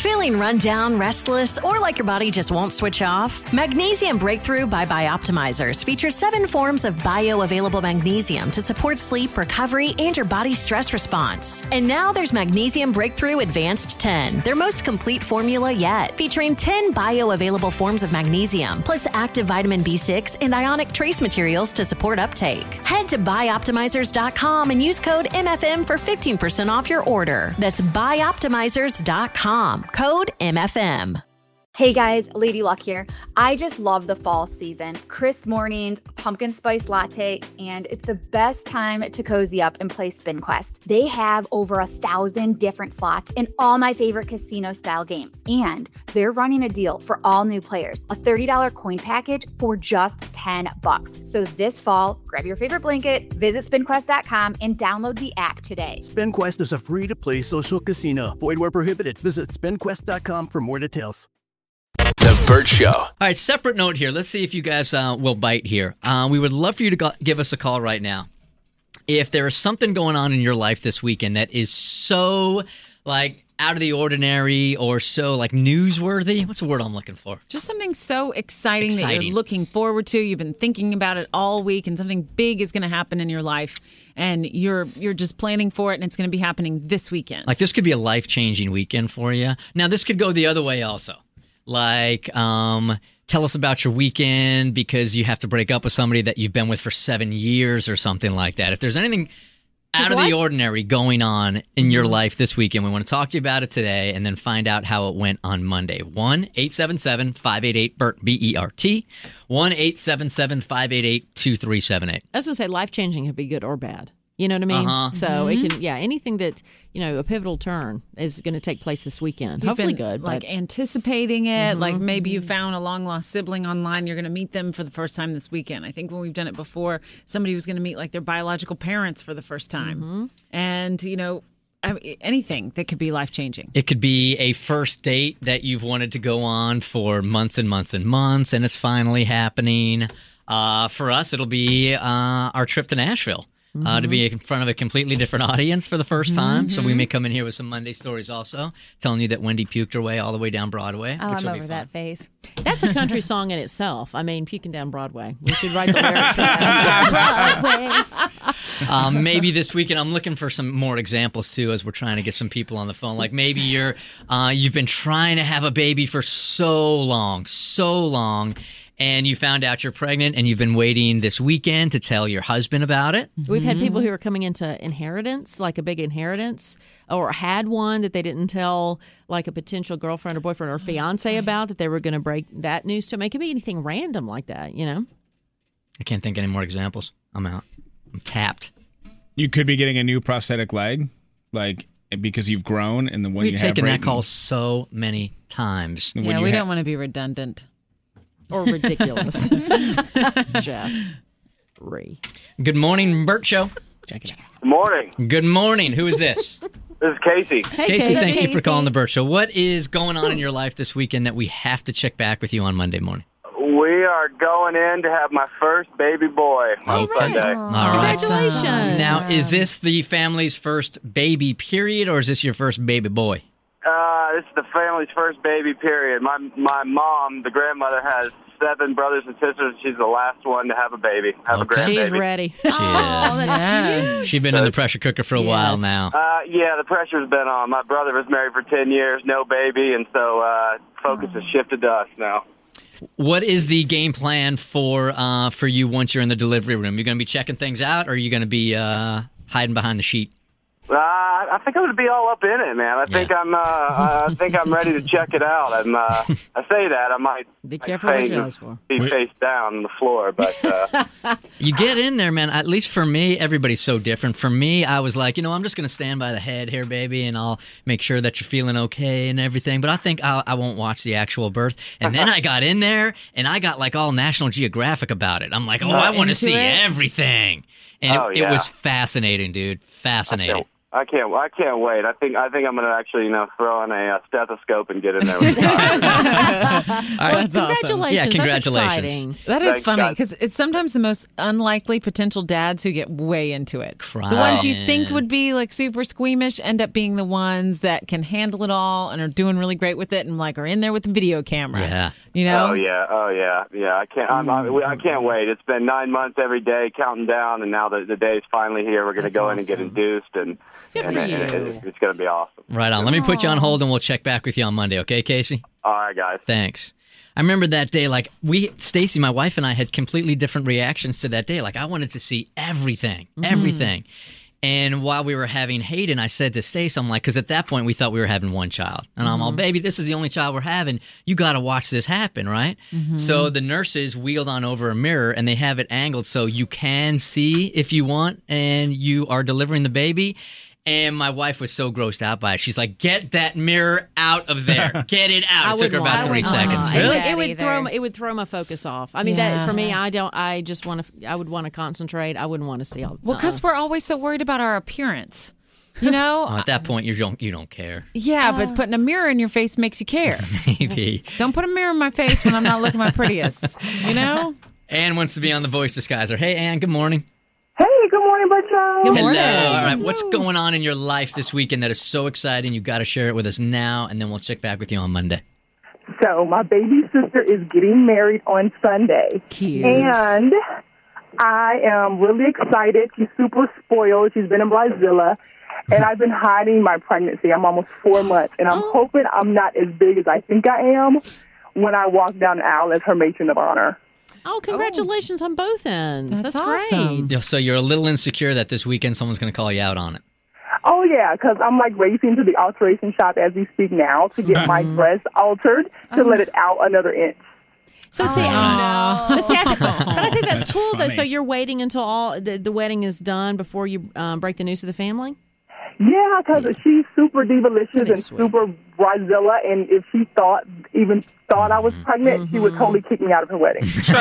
Feeling run down, restless, or like your body just won't switch off? Magnesium Breakthrough by Bioptimizers features 7 forms of bioavailable magnesium to support sleep, recovery, and your body's stress response. And now there's Magnesium Breakthrough Advanced 10, their most complete formula yet, featuring 10 bioavailable forms of magnesium, plus active vitamin B6 and ionic trace materials to support uptake. Head to bioptimizers.com and use code MFM for 15% off your order. That's bioptimizers.com. Code MFM. Hey guys, Lady Luck here. I just love the fall season. Crisp mornings, pumpkin spice latte, and it's the best time to cozy up and play SpinQuest. They have over 1,000 different slots in all my favorite casino-style games. And they're running a deal for all new players, a $30 coin package for just $10. So this fall, grab your favorite blanket, visit SpinQuest.com, and download the app today. SpinQuest is a free-to-play social casino. Void where prohibited. Visit SpinQuest.com for more details. The Burt Show. All right, separate note here. Let's see if you guys will bite here. We would love for you to give us a call right now. If there is something going on in your life this weekend that is so, out of the ordinary or so, newsworthy. What's the word I'm looking for? Just something so exciting that you're looking forward to. You've been thinking about it all week, and something big is going to happen in your life. And you're just planning for it, and it's going to be happening this weekend. This could be a life-changing weekend for you. Now, this could go the other way also. Tell us about your weekend because you have to break up with somebody that you've been with for 7 years or something like that. If there's anything out of the ordinary going on in your life this weekend, we want to talk to you about it today and then find out how it went on Monday. 1-877-588-BERT, B-E-R-T, 1-877-588-2378. I was going to say life-changing could be good or bad. You know what I mean? So it can, anything that, a pivotal turn is going to take place this weekend. Hopefully good. Anticipating it, maybe you found a long-lost sibling online. You're going to meet them for the first time this weekend. I think when we've done it before, somebody was going to meet their biological parents for the first time. And, anything that could be life-changing. It could be a first date that you've wanted to go on for months and months and months, and it's finally happening. For us, it'll be our trip to Nashville. To be in front of a completely different audience for the first time. So we may come in here with some Monday stories also, telling you that Wendy puked her way all the way down Broadway. Oh, I'm over that phase. That's a country song in itself. I mean, puking down Broadway. We should write the lyrics for that. Maybe this weekend, I'm looking for some more examples too as we're trying to get some people on the phone. Maybe you've been trying to have a baby for so long, and you found out you're pregnant and you've been waiting this weekend to tell your husband about it. We've had people who are coming into inheritance, like a big inheritance, or had one that they didn't tell a potential girlfriend or boyfriend or fiance about, that they were going to break that news to them. It could be anything random like that, I can't think of any more examples. I'm out. I'm tapped. You could be getting a new prosthetic leg, because you've grown, and the one We've taken that call so many times. Yeah, we don't want to be redundant. Or ridiculous. Jeff. Good morning, Burt Show. Good morning. Good morning. Who is this? This is Casey. Hey, Casey, thank you for calling the Burt Show. What is going on in your life this weekend that we have to check back with you on Monday morning? We are going in to have my first baby boy on Sunday. All right. Congratulations. Now, is this the family's first baby period, or is this your first baby boy? This is the family's first baby period. My mom, the grandmother, has 7 brothers and sisters. She's the last one to have a baby, a grandbaby. She's ready. She is. That's cute. She's been in the pressure cooker for a while now. Yeah, the pressure's been on. My brother was married for 10 years, no baby, and so focus has shifted to us now. What is the game plan for you once you're in the delivery room? You're going to be checking things out, or are you going to be hiding behind the sheet? I think I'm going to be all up in it, man. I think I'm ready to check it out. I say that I might be careful what you ask for. Be face down on the floor, but you get in there, man. At least for me, everybody's so different. For me, I was like, I'm just going to stand by the head here, baby, and I'll make sure that you're feeling okay and everything. But I think I won't watch the actual birth. And then I got in there, and I got all National Geographic about it. I'm like, I want to see everything. And it was fascinating, dude. Fascinating. I can't wait. I think I'm going to actually, throw in a stethoscope and get in there with the Congratulations. Awesome. Yeah, congratulations. That's exciting. That is funny because it's sometimes the most unlikely potential dads who get way into it. Crying. The ones you think would be like super squeamish end up being the ones that can handle it all and are doing really great with it and like are in there with the video camera. Yeah. You know? Oh yeah. I can't wait. It's been 9 months every day counting down, and now the day's finally here. We're going to go in and get induced, and it's going to be awesome. Right on. Let me put you on hold, and we'll check back with you on Monday. Okay, Casey? All right, guys. Thanks. I remember that day, like Stacy, my wife, and I had completely different reactions to that day. Like I wanted to see everything. And while we were having Hayden, I said to Stace, I'm like, because at that point we thought we were having one child. And I'm all, baby, this is the only child we're having. You got to watch this happen, right? So the nurses wheeled on over a mirror and they have it angled so you can see if you want and you are delivering the baby. And my wife was so grossed out by it. She's like, "Get that mirror out of there! Get it out!" It took her about 3 seconds. Really? It would throw my focus off. I mean, that for me, I would want to concentrate. I wouldn't want to see all. Well, because we're always so worried about our appearance. You know, at that point, you don't care. Yeah, but putting a mirror in your face makes you care. Maybe. Don't put a mirror in my face when I'm not looking my prettiest. You know. Ann wants to be on The Voice Disguiser. Hey, Ann. Good morning. Hey, good morning, Butcho. Good morning. Hello. All right, what's going on in your life this weekend that is so exciting? You got to share it with us now, and then we'll check back with you on Monday. So, my baby sister is getting married on Sunday. Cute. And I am really excited. She's super spoiled. She's been in Brazil, and I've been hiding my pregnancy. I'm almost 4 months, and I'm hoping I'm not as big as I think I am when I walk down the aisle as her matron of honor. Oh, congratulations on both ends. That's awesome. great. So you're a little insecure that this weekend someone's going to call you out on it. Oh, yeah, because I'm like racing to the alteration shop as we speak now to get my dress altered to let it out another inch. So see, but I think that's cool though. So you're waiting until all the wedding is done before you break the news to the family? Yeah, because she's super divalicious and super Brazilla, and if she thought I was pregnant, she would totally kick me out of her wedding. Oh,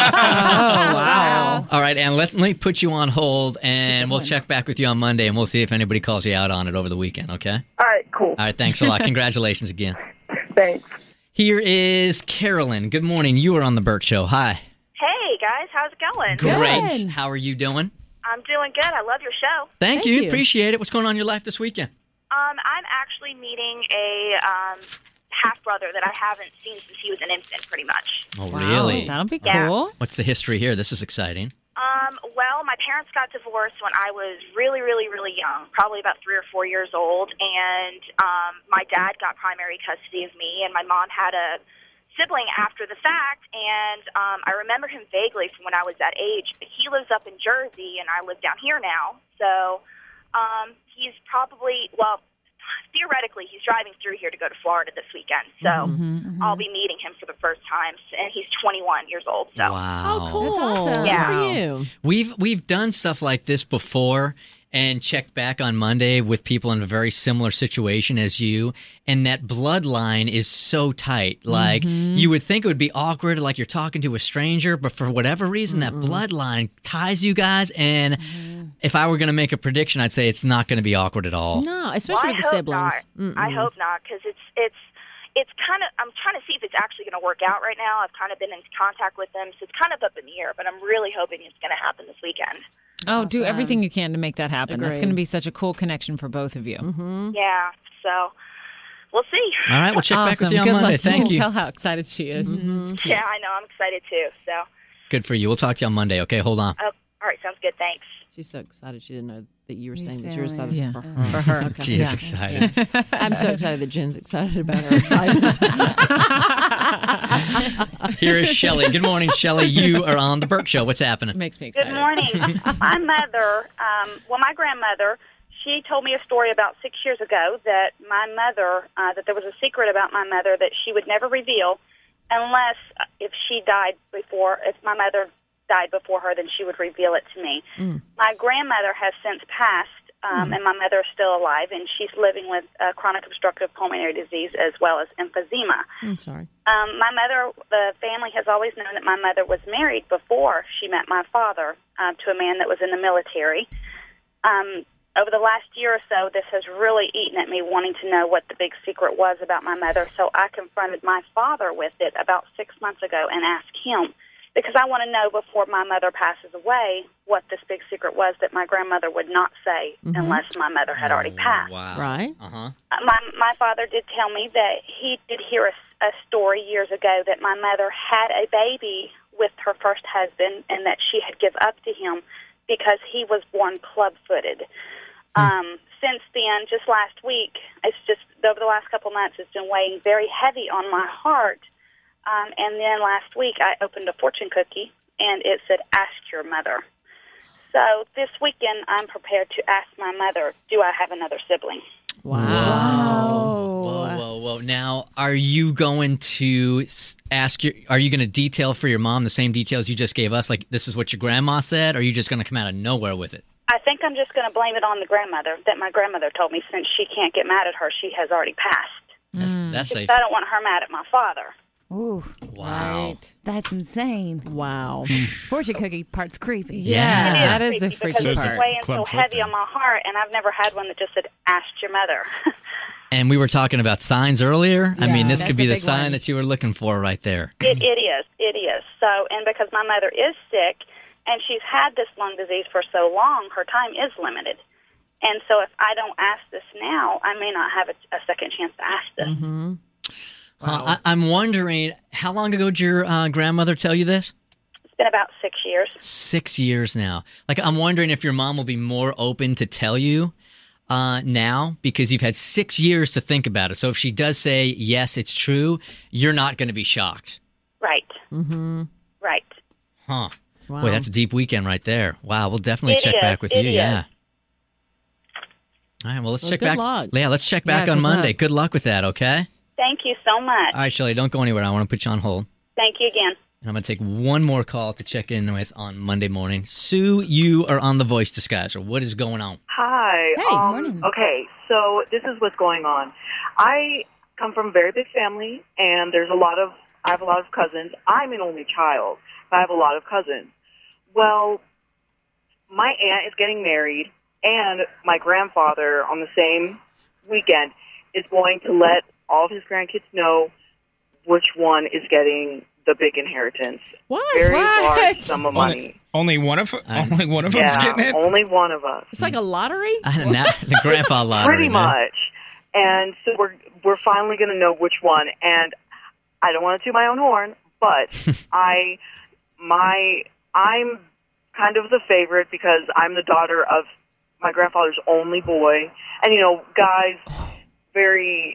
wow. All right, Ann, let me put you on hold, and we'll check back with you on Monday, and we'll see if anybody calls you out on it over the weekend, okay? All right, cool. All right, thanks a lot. Congratulations again. Thanks. Here is Carolyn. Good morning. You are on The Burt Show. Hi. Hey, guys. How's it going? Great. Good. How are you doing? I'm doing good. I love your show. Thank you. Appreciate it. What's going on in your life this weekend? I'm actually meeting a half-brother that I haven't seen since he was an infant, pretty much. Oh, really? That'll be cool. Yeah. What's the history here? This is exciting. Well, my parents got divorced when I was really, really, really young, probably about 3 or 4 years old, and my dad got primary custody of me, and my mom had a sibling after the fact, and I remember him vaguely from when I was that age, but he lives up in Jersey, and I live down here now, so he's probably, theoretically, he's driving through here to go to Florida this weekend, so I'll be meeting him for the first time, and he's 21 years old. So. Wow. Oh, cool. That's awesome. Good for you. We've done stuff like this before and checked back on Monday with people in a very similar situation as you, and that bloodline is so tight. Like, you would think it would be awkward, like you're talking to a stranger, but for whatever reason, that bloodline ties you guys, and if I were going to make a prediction, I'd say it's not going to be awkward at all. No, especially with the siblings. I hope not, because it's kind of, I'm trying to see if it's actually going to work out right now. I've kind of been in contact with them, so it's kind of up in the air, but I'm really hoping it's going to happen this weekend. Oh, do everything you can to make that happen. Agreed. That's going to be such a cool connection for both of you. Yeah, so we'll see. All right, we'll check back with you on Good Monday. luck. Thank you. Tell how excited she is. Yeah, I know. I'm excited too. So. Good for you. We'll talk to you on Monday, okay? Hold on. Oh, all right, sounds good. Thanks. She's so excited she didn't know that you were saying that you were excited for her. For her. Okay. She is excited. I'm so excited that Jen's excited about her excitement. Here is Shelley. Good morning, Shelley. You are on The Burt Show. What's happening? Makes me excited. Good morning. My mother, my grandmother, she told me a story about 6 years ago that my mother, that there was a secret about my mother that she would never reveal unless if my mother died before her, then she would reveal it to me. My grandmother has since passed, and my mother is still alive, and she's living with chronic obstructive pulmonary disease as well as emphysema. I'm sorry. My mother, the family has always known that my mother was married before she met my father to a man that was in the military. over the last year or so, this has really eaten at me, wanting to know what the big secret was about my mother. So I confronted my father with it about 6 months ago and asked him, because I want to know before my mother passes away what this big secret was that my grandmother would not say unless my mother had already passed. Wow. Right. Uh-huh. My father did tell me that he did hear a story years ago that my mother had a baby with her first husband and that she had given up to him because he was born club-footed. Since then, just last week, it's just over the last couple months, it's been weighing very heavy on my heart. And then last week, I opened a fortune cookie, and it said, "Ask your mother." So this weekend, I'm prepared to ask my mother, do I have another sibling? Wow. Whoa. Now, are you going to are you going to detail for your mom the same details you just gave us? Like, this is what your grandma said, or are you just going to come out of nowhere with it? I think I'm just going to blame it on the grandmother, that my grandmother told me since she can't get mad at her, she has already passed. That's safe. I don't want her mad at my father. Ooh. Wow. Right. That's insane. Wow. Fortune cookie part's creepy. Yeah, that is the freaky because part. it's weighing so heavy on my heart, and I've never had one that just said, "Ask your mother." And we were talking about signs earlier. I mean, this could be the big sign one. that you were looking for right there. It is. So, and because my mother is sick, and she's had this lung disease for so long, her time is limited. And so if I don't ask this now, I may not have a second chance to ask this. Mm-hmm. Wow. I'm wondering, how long ago did your grandmother tell you this? It's been about 6 years. 6 years now. Like, I'm wondering if your mom will be more open to tell you now, because you've had 6 years to think about it. So if she does say, yes, it's true, you're not going to be shocked. Right. Mm-hmm. Right. Huh. Wow. Boy, that's a deep weekend right there. Wow, we'll definitely check back with you. Yeah. All right, well, let's check good back. luck. Yeah, let's check back on good Monday. luck. Good luck with that, okay? Thank you so much. All right, Shelley, don't go anywhere. I want to put you on hold. Thank you again. And I'm going to take one more call to check in with on Monday morning. Sue, you are on The Voice Disguiser. What is going on? Hi. Hey, morning. Okay, so this is what's going on. I come from a very big family, and I have a lot of cousins. I'm an only child. I have a lot of cousins. Well, my aunt is getting married, and my grandfather on the same weekend is going to let all of his grandkids know which one is getting the big inheritance. What? Very large sum of money. Only one of them's getting it? Only one of us. It's like a lottery? The grandpa lottery. Pretty much. And so we're finally going to know which one. And I don't want to toot my own horn, but I'm kind of the favorite because I'm the daughter of my grandfather's only boy. And, guys, very,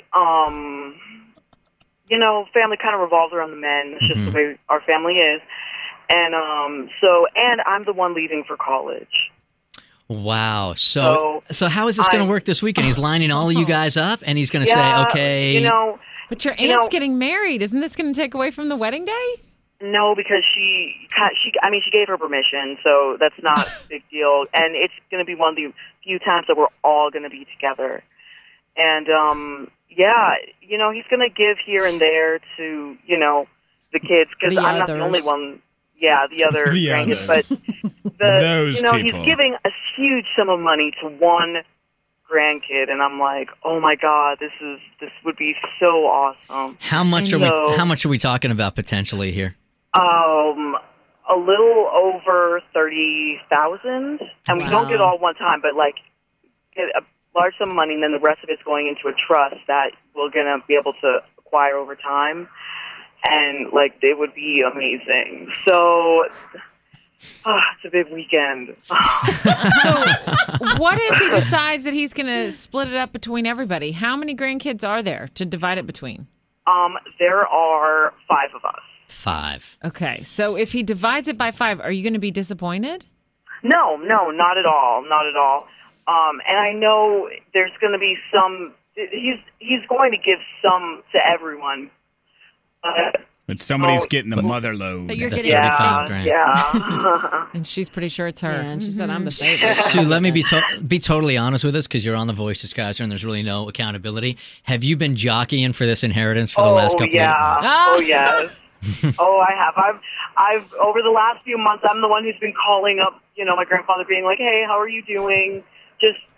family kind of revolves around the men. It's just the way our family is. And and I'm the one leaving for college. Wow. So how is this going to work this weekend? He's lining all of you guys up, and he's going to say, okay. But your aunt's getting married. Isn't this going to take away from the wedding day? No, because she gave her permission, so that's not a big deal. And it's going to be one of the few times that we're all going to be together. And, he's going to give here and there to, the kids, because I'm not the only one. Yeah, the other grandkids. But Those people. He's giving a huge sum of money to one grandkid, and I'm like, oh my God, this would be so awesome. How much are we talking about potentially here? A little over 30,000, and we don't get all one time, but get a large sum of money, and then the rest of it's going into a trust that we're gonna be able to acquire over time, and it would be amazing. So. It's a big weekend. So what if he decides that he's going to split it up between everybody? How many grandkids are there to divide it between? There are 5 of us. 5. Okay. So if he divides it by 5, are you going to be disappointed? No, not at all. Not at all. And I know there's going to be some, he's going to give some to everyone. But somebody's getting the mother load. But you're getting 35 grand. Yeah. And she's pretty sure it's her. Yeah, and she said, I'm the favorite. Sue, let me be totally honest with us, because you're on The Voice Disguiser and there's really no accountability. Have you been jockeying for this inheritance for the last couple of years? Oh, yes. I have. I've over the last few months, I'm the one who's been calling up, my grandfather being like, hey, how are you doing? Just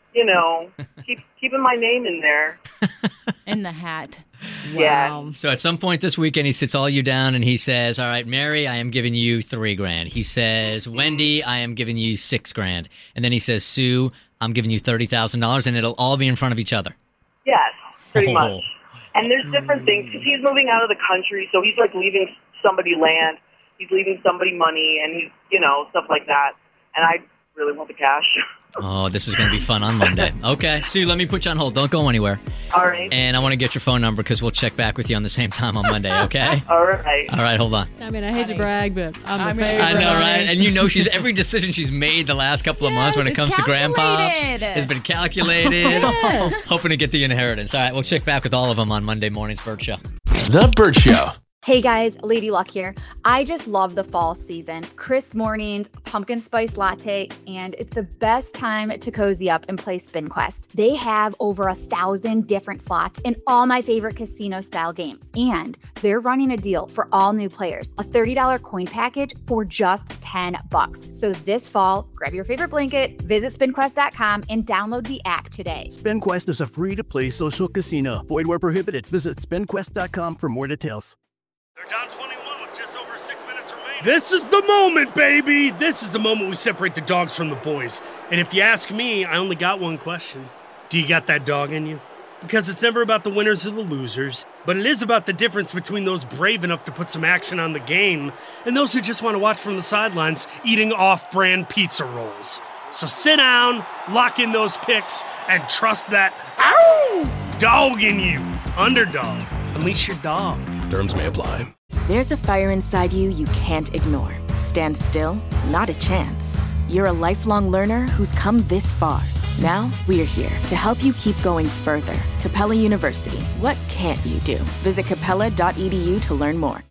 keeping my name in there. In the hat. Yeah. So at some point this weekend, he sits all you down and he says, all right, Mary, I am giving you $3,000. He says, Wendy, I am giving you $6,000. And then he says, Sue, I'm giving you $30,000, and it'll all be in front of each other. Yes, pretty much. And there's different things, because he's moving out of the country, so he's like leaving somebody land, he's leaving somebody money, and he's, stuff like that. And I really want the cash. Oh, this is going to be fun on Monday. Okay, Sue, let me put you on hold. Don't go anywhere. All right. And I want to get your phone number because we'll check back with you on the same time on Monday, okay? All right. All right, hold on. I mean, I hate to brag, but I'm the favorite. I know, right? And she's every decision she's made the last couple of months when it comes to grandpops has been calculated. Yes. Hoping to get the inheritance. All right, we'll check back with all of them on Monday morning's Bert Show. The Bert Show. Hey guys, Lady Luck here. I just love the fall season. Crisp mornings, pumpkin spice latte, and it's the best time to cozy up and play Spin Quest. They have over 1,000 different slots in all my favorite casino-style games. And they're running a deal for all new players, a $30 coin package for just $10. So this fall, grab your favorite blanket, visit spinquest.com, and download the app today. Spin Quest is a free-to-play social casino. Void where prohibited. Visit spinquest.com for more details. They're down 21 with just over 6 minutes remaining. This is the moment, baby! This is the moment we separate the dogs from the boys. And if you ask me, I only got one question. Do you got that dog in you? Because it's never about the winners or the losers, but it is about the difference between those brave enough to put some action on the game and those who just want to watch from the sidelines eating off-brand pizza rolls. So sit down, lock in those picks, and trust that dog in you. Underdog. Unleash your dog. Terms may apply. There's a fire inside you can't ignore. Stand still? Not a chance. You're a lifelong learner who's come this far. Now, we're here to help you keep going further. Capella University. What can't you do? Visit capella.edu to learn more.